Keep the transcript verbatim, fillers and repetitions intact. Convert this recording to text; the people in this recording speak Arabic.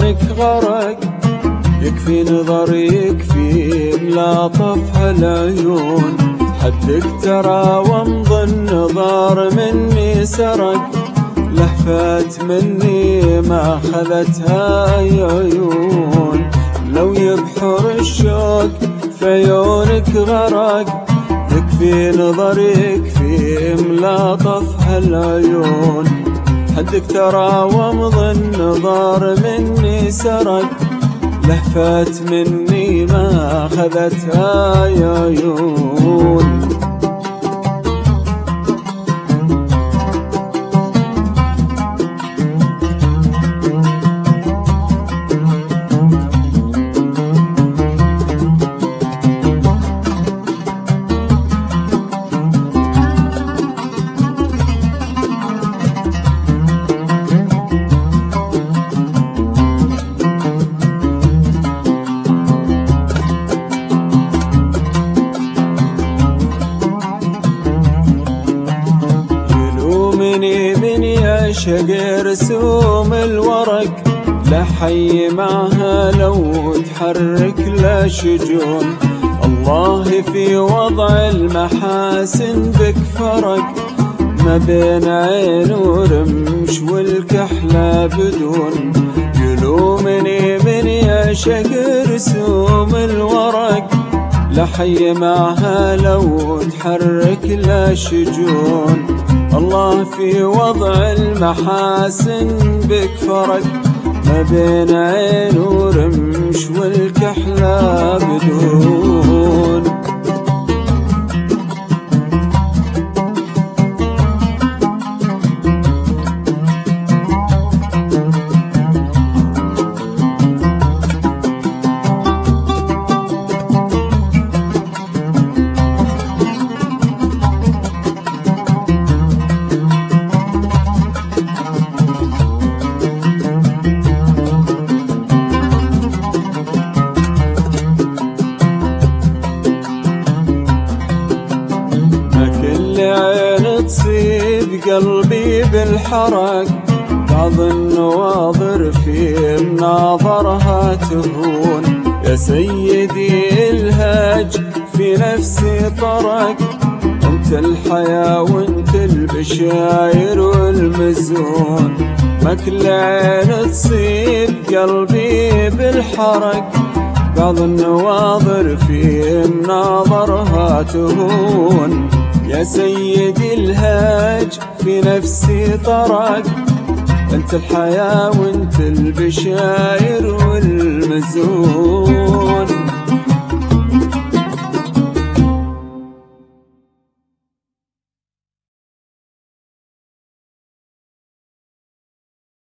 عيونك غرق، يكفي نظر يكفي ملاطف هالعيون. حدك ترى وامضى النظر مني سرق، لهفت مني ما خذتها عيون. لو يبحر الشوق في عيونك غرق، يكفي نظر يكفي ملاطف هالعيون. حدك ترى وامضى النظر مني سرق، لهفت مني ما خذتها عيون. عشق رسوم الورق، لا حي معها لو تحرك لا شجون. الله في وضع المحاسن بك فرق، ما بين عين ورمش والكحلة بدون. يلومني من يعشق رسوم الورق، لا حي معها لو تحرك لا شجون. الله في وضع المحاسن بك فرق، ما بين عين ورمش والكحلة بدون. تصيب قلبي بالحرق، بعض النواظر في مناظرها تهون. يا سيدي الهاج في نفسي طرق، انت الحياة وانت البشاير والمزون. ما كل عين تصيب قلبي بالحرق، بعض النواظر في مناظرها تهون. يا سيدي الهاج في نفسي طرق، انت الحياة وانت البشاير والمزون.